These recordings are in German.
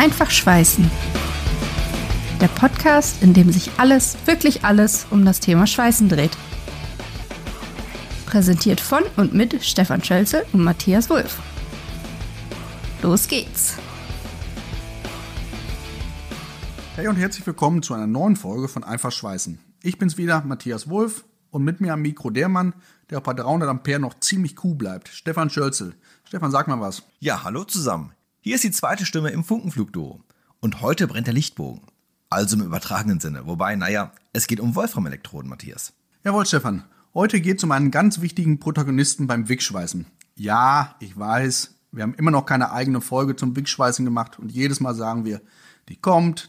Einfach schweißen. Der Podcast, in dem sich alles, wirklich alles um das Thema Schweißen dreht. Präsentiert von und mit Stefan Schölzel und Matthias Wulff. Los geht's! Hey und herzlich willkommen zu einer neuen Folge von Einfach schweißen. Ich bin's wieder, Matthias Wulff, und mit mir am Mikro der Mann, der auch bei 300 Ampere noch ziemlich cool bleibt, Stefan Schölzel. Stefan, sag mal was. Ja, hallo zusammen. Hier ist die zweite Stimme im Funkenflugduo. Und heute brennt der Lichtbogen. Also im übertragenen Sinne. Wobei, es geht um Wolfram-Elektroden, Matthias. Jawohl, Stefan. Heute geht's um einen ganz wichtigen Protagonisten beim Wickschweißen. Ja, ich weiß, wir haben immer noch keine eigene Folge zum Wickschweißen gemacht und jedes Mal sagen wir, die kommt.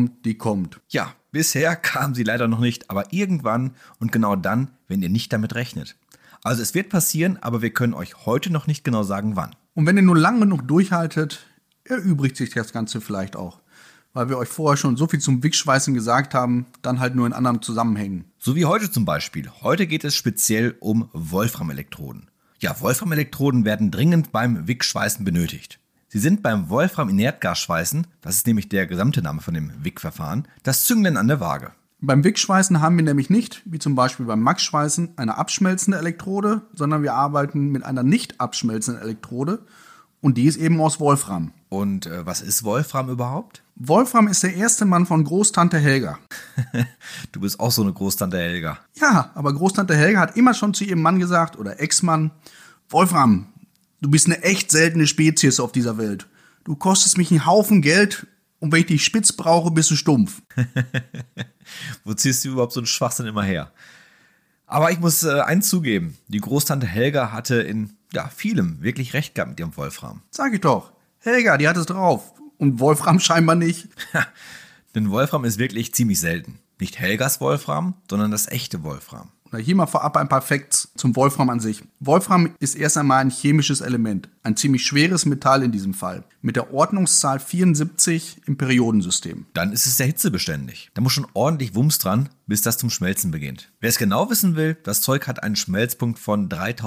Ja, bisher kam sie leider noch nicht, aber irgendwann und genau dann, wenn ihr nicht damit rechnet. Also es wird passieren, aber wir können euch heute noch nicht genau sagen, wann. Und wenn ihr nur lang genug durchhaltet, erübrigt sich das Ganze vielleicht auch. Weil wir euch vorher schon so viel zum Wickschweißen gesagt haben, dann halt nur in anderen Zusammenhängen. So wie heute zum Beispiel. Heute geht es speziell um Wolfram-Elektroden. Ja, Wolfram-Elektroden werden dringend beim Wickschweißen benötigt. Sie sind beim Wolfram-Inertgasschweißen, das ist nämlich der gesamte Name von dem Wick-Verfahren, das Zünglein an der Waage. Beim Wickschweißen haben wir nämlich nicht, wie zum Beispiel beim Max-Schweißen, eine abschmelzende Elektrode, sondern wir arbeiten mit einer nicht abschmelzenden Elektrode und die ist eben aus Wolfram. Und was ist Wolfram überhaupt? Wolfram ist der erste Mann von Großtante Helga. Du bist auch so eine Großtante Helga. Ja, aber Großtante Helga hat immer schon zu ihrem Mann gesagt, oder Ex-Mann, Wolfram, du bist eine echt seltene Spezies auf dieser Welt. Du kostest mich einen Haufen Geld und wenn ich dich spitz brauche, bist du stumpf. Wo ziehst du überhaupt so einen Schwachsinn immer her? Aber ich muss eins zugeben, die Großtante Helga hatte in vielem wirklich recht gehabt mit ihrem Wolfram. Sag ich doch, Helga, die hat es drauf und Wolfram scheinbar nicht. Denn Wolfram ist wirklich ziemlich selten. Nicht Helgas Wolfram, sondern das echte Wolfram. Hier mal vorab ein paar Facts zum Wolfram an sich. Wolfram ist erst einmal ein chemisches Element, ein ziemlich schweres Metall in diesem Fall, mit der Ordnungszahl 74 im Periodensystem. Dann ist es sehr hitzebeständig. Da muss schon ordentlich Wumms dran, bis das zum Schmelzen beginnt. Wer es genau wissen will, das Zeug hat einen Schmelzpunkt von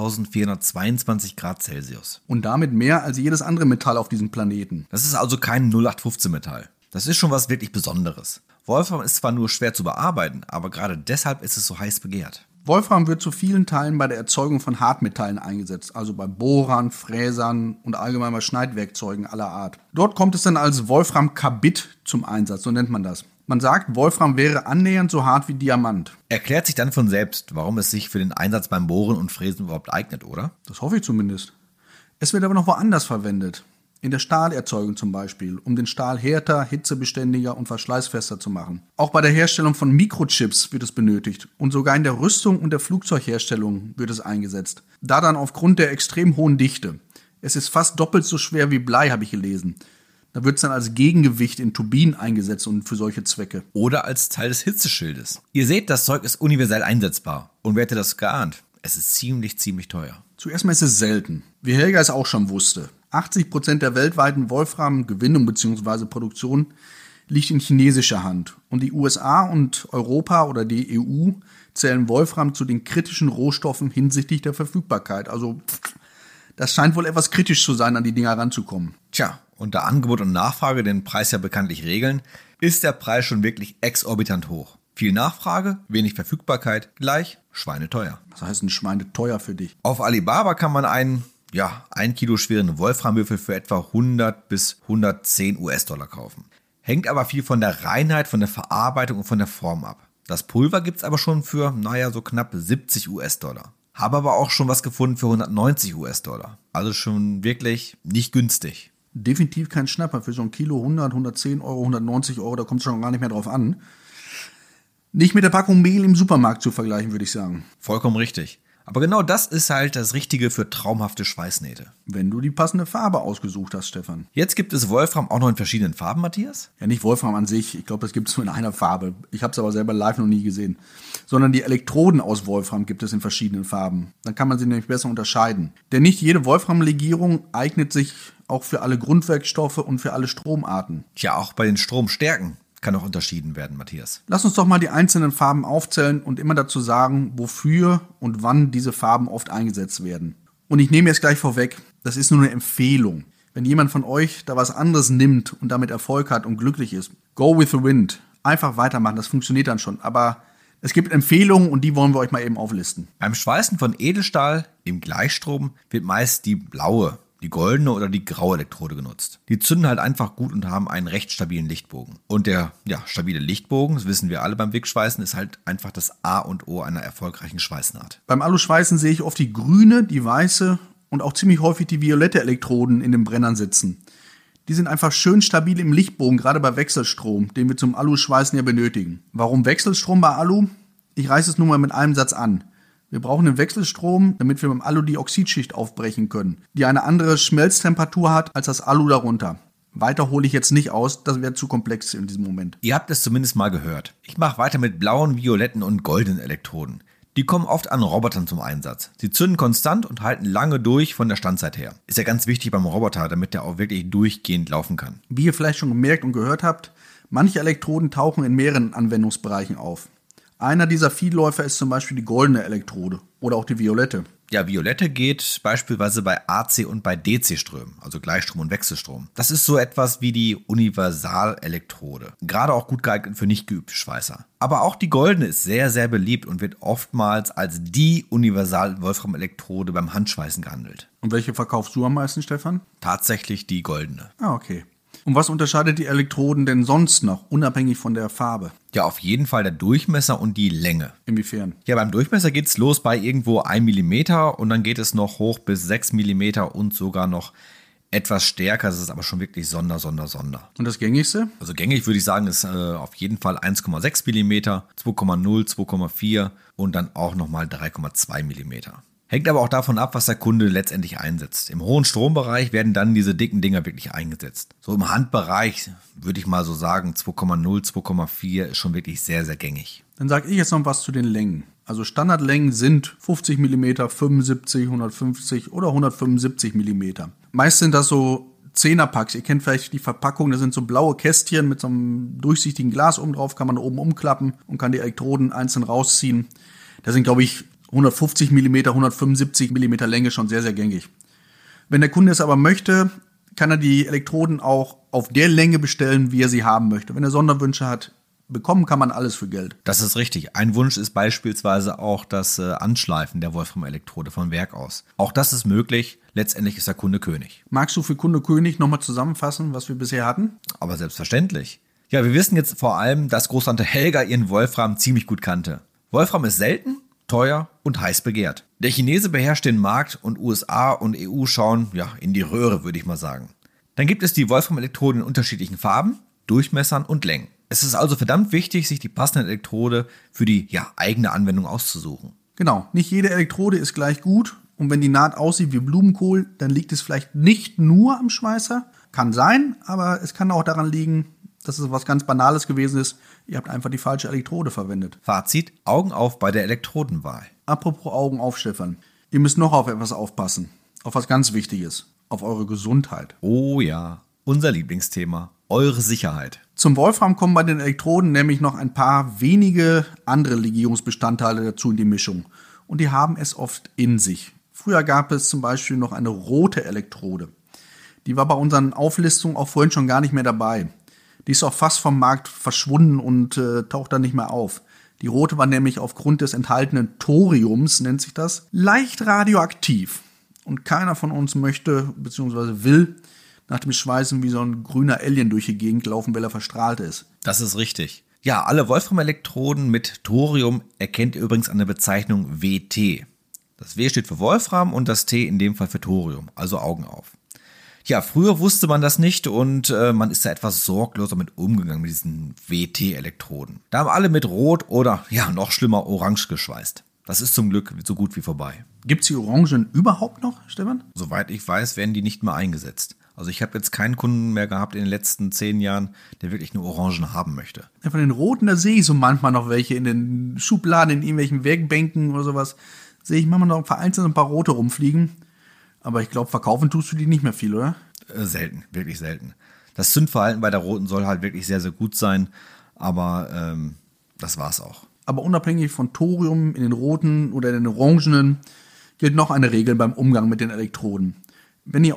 3422 Grad Celsius. Und damit mehr als jedes andere Metall auf diesem Planeten. Das ist also kein 0815-Metall. Das ist schon was wirklich Besonderes. Wolfram ist zwar nur schwer zu bearbeiten, aber gerade deshalb ist es so heiß begehrt. Wolfram wird zu vielen Teilen bei der Erzeugung von Hartmetallen eingesetzt, also bei Bohrern, Fräsern und allgemein bei Schneidwerkzeugen aller Art. Dort kommt es dann als Wolframkarbid zum Einsatz, so nennt man das. Man sagt, Wolfram wäre annähernd so hart wie Diamant. Erklärt sich dann von selbst, warum es sich für den Einsatz beim Bohren und Fräsen überhaupt eignet, oder? Das hoffe ich zumindest. Es wird aber noch woanders verwendet. In der Stahlerzeugung zum Beispiel, um den Stahl härter, hitzebeständiger und verschleißfester zu machen. Auch bei der Herstellung von Mikrochips wird es benötigt und sogar in der Rüstung und der Flugzeugherstellung wird es eingesetzt. Da dann aufgrund der extrem hohen Dichte. Es ist fast doppelt so schwer wie Blei, habe ich gelesen. Da wird es dann als Gegengewicht in Turbinen eingesetzt und für solche Zwecke. Oder als Teil des Hitzeschildes. Ihr seht, das Zeug ist universell einsetzbar. Und wer hätte das geahnt? Es ist ziemlich teuer. Zuerst mal ist es selten, wie Helga es auch schon wusste. 80% der weltweiten Wolfram-Gewinnung bzw. Produktion liegt in chinesischer Hand. Und die USA und Europa oder die EU zählen Wolfram zu den kritischen Rohstoffen hinsichtlich der Verfügbarkeit. Also das scheint wohl etwas kritisch zu sein, an die Dinger ranzukommen. Tja, und da Angebot und Nachfrage den Preis ja bekanntlich regeln, ist der Preis schon wirklich exorbitant hoch. Viel Nachfrage, wenig Verfügbarkeit, gleich schweineteuer. Was heißt ein schweineteuer für dich? Auf Alibaba kann man einen 1 Kilo schweren Wolframwürfel für etwa 100 bis 110 US-Dollar kaufen. Hängt aber viel von der Reinheit, von der Verarbeitung und von der Form ab. Das Pulver gibt's aber schon für, so knapp 70 US-Dollar. Habe aber auch schon was gefunden für 190 US-Dollar. Also schon wirklich nicht günstig. Definitiv kein Schnapper. Für so ein Kilo 100, 110 Euro, 190 Euro, da kommt es schon gar nicht mehr drauf an. Nicht mit der Packung Mehl im Supermarkt zu vergleichen, würde ich sagen. Vollkommen richtig. Aber genau das ist halt das Richtige für traumhafte Schweißnähte. Wenn du die passende Farbe ausgesucht hast, Stefan. Jetzt gibt es Wolfram auch noch in verschiedenen Farben, Matthias? Ja, nicht Wolfram an sich. Ich glaube, das gibt es nur in einer Farbe. Ich habe es aber selber live noch nie gesehen. Sondern die Elektroden aus Wolfram gibt es in verschiedenen Farben. Dann kann man sie nämlich besser unterscheiden. Denn nicht jede Wolframlegierung eignet sich auch für alle Grundwerkstoffe und für alle Stromarten. Tja, auch bei den Stromstärken kann auch unterschieden werden, Matthias. Lass uns doch mal die einzelnen Farben aufzählen und immer dazu sagen, wofür und wann diese Farben oft eingesetzt werden. Und ich nehme jetzt gleich vorweg, das ist nur eine Empfehlung. Wenn jemand von euch da was anderes nimmt und damit Erfolg hat und glücklich ist, go with the wind. Einfach weitermachen, das funktioniert dann schon. Aber es gibt Empfehlungen und die wollen wir euch mal eben auflisten. Beim Schweißen von Edelstahl im Gleichstrom wird meist die blaue, die goldene oder die graue Elektrode genutzt. Die zünden halt einfach gut und haben einen recht stabilen Lichtbogen. Und der stabile Lichtbogen, das wissen wir alle beim Wegschweißen, ist halt einfach das A und O einer erfolgreichen Schweißnaht. Beim Aluschweißen sehe ich oft die grüne, die weiße und auch ziemlich häufig die violette Elektroden in den Brennern sitzen. Die sind einfach schön stabil im Lichtbogen, gerade bei Wechselstrom, den wir zum Aluschweißen ja benötigen. Warum Wechselstrom bei Alu? Ich reiße es nur mal mit einem Satz an. Wir brauchen den Wechselstrom, damit wir beim Alu die Oxidschicht aufbrechen können, die eine andere Schmelztemperatur hat als das Alu darunter. Weiter hole ich jetzt nicht aus, das wäre zu komplex in diesem Moment. Ihr habt es zumindest mal gehört. Ich mache weiter mit blauen, violetten und goldenen Elektroden. Die kommen oft an Robotern zum Einsatz. Sie zünden konstant und halten lange durch von der Standzeit her. Ist ja ganz wichtig beim Roboter, damit der auch wirklich durchgehend laufen kann. Wie ihr vielleicht schon gemerkt und gehört habt, manche Elektroden tauchen in mehreren Anwendungsbereichen auf. Einer dieser Vielläufer ist zum Beispiel die goldene Elektrode oder auch die violette. Ja, violette geht beispielsweise bei AC und bei DC-Strömen, also Gleichstrom und Wechselstrom. Das ist so etwas wie die Universalelektrode. Gerade auch gut geeignet für nicht geübte Schweißer. Aber auch die goldene ist sehr, sehr beliebt und wird oftmals als die Universal-Wolfram-Elektrode beim Handschweißen gehandelt. Und welche verkaufst du am meisten, Stefan? Tatsächlich die goldene. Ah, okay. Und was unterscheidet die Elektroden denn sonst noch, unabhängig von der Farbe? Ja, auf jeden Fall der Durchmesser und die Länge. Inwiefern? Ja, beim Durchmesser geht's los bei irgendwo 1 mm und dann geht es noch hoch bis 6 mm und sogar noch etwas stärker. Das ist aber schon wirklich Sonder. Und das gängigste? Also gängig würde ich sagen, ist auf jeden Fall 1,6 mm, 2,0, 2,4 und dann auch nochmal 3,2 mm. Hängt aber auch davon ab, was der Kunde letztendlich einsetzt. Im hohen Strombereich werden dann diese dicken Dinger wirklich eingesetzt. So im Handbereich würde ich mal so sagen, 2,0, 2,4 ist schon wirklich sehr, sehr gängig. Dann sage ich jetzt noch was zu den Längen. Also Standardlängen sind 50 mm, 75, 150 oder 175 mm. Meist sind das so 10er-Packs. Ihr kennt vielleicht die Verpackung, das sind so blaue Kästchen mit so einem durchsichtigen Glas oben drauf, kann man oben umklappen und kann die Elektroden einzeln rausziehen. Da sind, glaube ich, 150 mm, 175 mm Länge schon sehr, sehr gängig. Wenn der Kunde es aber möchte, kann er die Elektroden auch auf der Länge bestellen, wie er sie haben möchte. Wenn er Sonderwünsche hat, bekommen kann man alles für Geld. Das ist richtig. Ein Wunsch ist beispielsweise auch das Anschleifen der Wolfram-Elektrode von Werk aus. Auch das ist möglich. Letztendlich ist der Kunde König. Magst du für Kunde König nochmal zusammenfassen, was wir bisher hatten? Aber selbstverständlich. Ja, wir wissen jetzt vor allem, dass Großtante Helga ihren Wolfram ziemlich gut kannte. Wolfram ist selten, teuer und heiß begehrt. Der Chinese beherrscht den Markt und USA und EU schauen in die Röhre, würde ich mal sagen. Dann gibt es die Wolfram-Elektroden in unterschiedlichen Farben, Durchmessern und Längen. Es ist also verdammt wichtig, sich die passende Elektrode für die eigene Anwendung auszusuchen. Genau, nicht jede Elektrode ist gleich gut und wenn die Naht aussieht wie Blumenkohl, dann liegt es vielleicht nicht nur am Schweißer. Kann sein, aber es kann auch daran liegen, dass es was ganz Banales gewesen ist. Ihr habt einfach die falsche Elektrode verwendet. Fazit: Augen auf bei der Elektrodenwahl. Apropos Augen auf, Stefan. Ihr müsst noch auf etwas aufpassen. Auf was ganz Wichtiges. Auf eure Gesundheit. Oh ja, unser Lieblingsthema. Eure Sicherheit. Zum Wolfram kommen bei den Elektroden nämlich noch ein paar wenige andere Legierungsbestandteile dazu in die Mischung. Und die haben es oft in sich. Früher gab es zum Beispiel noch eine rote Elektrode. Die war bei unseren Auflistungen auch vorhin schon gar nicht mehr dabei. Die ist auch fast vom Markt verschwunden und taucht dann nicht mehr auf. Die rote war nämlich aufgrund des enthaltenen Thoriums, nennt sich das, leicht radioaktiv. Und keiner von uns möchte bzw. will nach dem Schweißen wie so ein grüner Alien durch die Gegend laufen, weil er verstrahlt ist. Das ist richtig. Ja, alle Wolfram-Elektroden mit Thorium erkennt ihr übrigens an der Bezeichnung WT. Das W steht für Wolfram und das T in dem Fall für Thorium, also Augen auf. Ja, früher wusste man das nicht und man ist da etwas sorgloser mit umgegangen mit diesen WT-Elektroden. Da haben alle mit Rot oder, noch schlimmer, Orange geschweißt. Das ist zum Glück so gut wie vorbei. Gibt's die Orangen überhaupt noch, Stefan? Soweit ich weiß, werden die nicht mehr eingesetzt. Also ich habe jetzt keinen Kunden mehr gehabt in den letzten 10 Jahren, der wirklich nur Orangen haben möchte. Ja, von den Roten, da sehe ich so manchmal noch welche in den Schubladen, in irgendwelchen Werkbänken oder sowas. Sehe ich manchmal noch vereinzelt ein paar Rote rumfliegen. Aber ich glaube, verkaufen tust du die nicht mehr viel, oder? Selten, wirklich selten. Das Zündverhalten bei der Roten soll halt wirklich sehr, sehr gut sein, aber das war's auch. Aber unabhängig von Thorium in den Roten oder in den Orangenen gilt noch eine Regel beim Umgang mit den Elektroden. Wenn ihr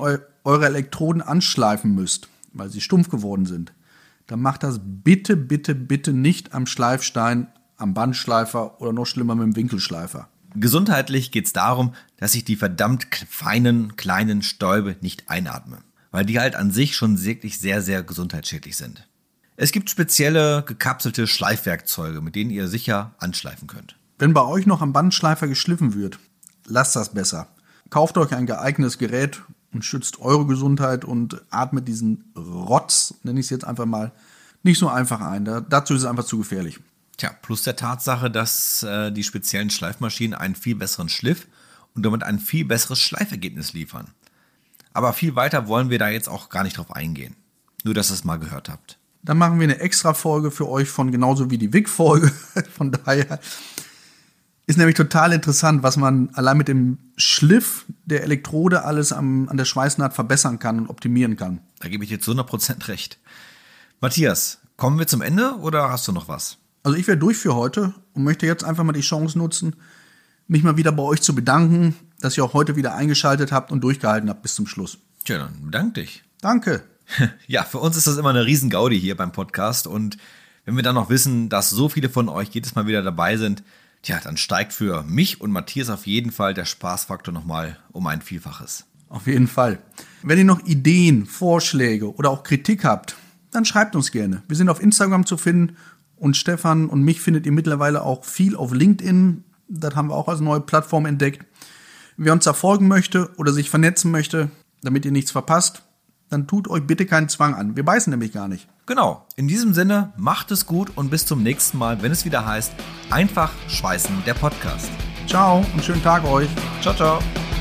eure Elektroden anschleifen müsst, weil sie stumpf geworden sind, dann macht das bitte, bitte, bitte nicht am Schleifstein, am Bandschleifer oder noch schlimmer mit dem Winkelschleifer. Gesundheitlich geht es darum, dass ich die verdammt feinen, kleinen Stäube nicht einatme, weil die halt an sich schon wirklich sehr, sehr gesundheitsschädlich sind. Es gibt spezielle gekapselte Schleifwerkzeuge, mit denen ihr sicher anschleifen könnt. Wenn bei euch noch am Bandschleifer geschliffen wird, lasst das besser. Kauft euch ein geeignetes Gerät und schützt eure Gesundheit und atmet diesen Rotz, nenne ich es jetzt einfach mal, nicht so einfach ein. Dazu ist es einfach zu gefährlich. Tja, plus der Tatsache, dass die speziellen Schleifmaschinen einen viel besseren Schliff und damit ein viel besseres Schleifergebnis liefern. Aber viel weiter wollen wir da jetzt auch gar nicht drauf eingehen. Nur, dass ihr es mal gehört habt. Dann machen wir eine Extra-Folge für euch von genauso wie die WIG-Folge. Von daher ist nämlich total interessant, was man allein mit dem Schliff der Elektrode alles an der Schweißnaht verbessern kann und optimieren kann. Da gebe ich jetzt 100% recht. Matthias, kommen wir zum Ende oder hast du noch was? Also ich wäre durch für heute und möchte jetzt einfach mal die Chance nutzen, mich mal wieder bei euch zu bedanken, dass ihr auch heute wieder eingeschaltet habt und durchgehalten habt bis zum Schluss. Tja, dann bedank dich. Danke. Ja, für uns ist das immer eine riesen Gaudi hier beim Podcast und wenn wir dann noch wissen, dass so viele von euch jedes Mal wieder dabei sind, tja, dann steigt für mich und Matthias auf jeden Fall der Spaßfaktor nochmal um ein Vielfaches. Auf jeden Fall. Wenn ihr noch Ideen, Vorschläge oder auch Kritik habt, dann schreibt uns gerne. Wir sind auf Instagram zu finden und Stefan und mich findet ihr mittlerweile auch viel auf LinkedIn. Das haben wir auch als neue Plattform entdeckt. Wer uns da folgen möchte oder sich vernetzen möchte, damit ihr nichts verpasst, dann tut euch bitte keinen Zwang an. Wir beißen nämlich gar nicht. Genau, in diesem Sinne, macht es gut und bis zum nächsten Mal, wenn es wieder heißt, einfach schweißen, der Podcast. Ciao und schönen Tag euch. Ciao, ciao.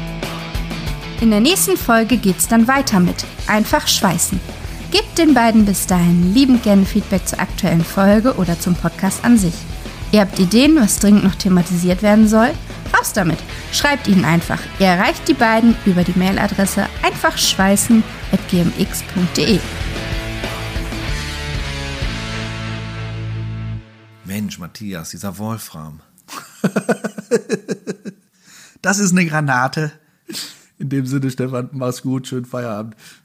In der nächsten Folge geht's dann weiter mit Einfach schweißen. Gebt den beiden bis dahin liebend gerne Feedback zur aktuellen Folge oder zum Podcast an sich. Ihr habt Ideen, was dringend noch thematisiert werden soll? Raus damit! Schreibt ihnen einfach. Ihr erreicht die beiden über die Mailadresse einfachschweißen@gmx.de. Mensch, Matthias, dieser Wolfram. Das ist eine Granate. In dem Sinne, Stefan, mach's gut, schönen Feierabend.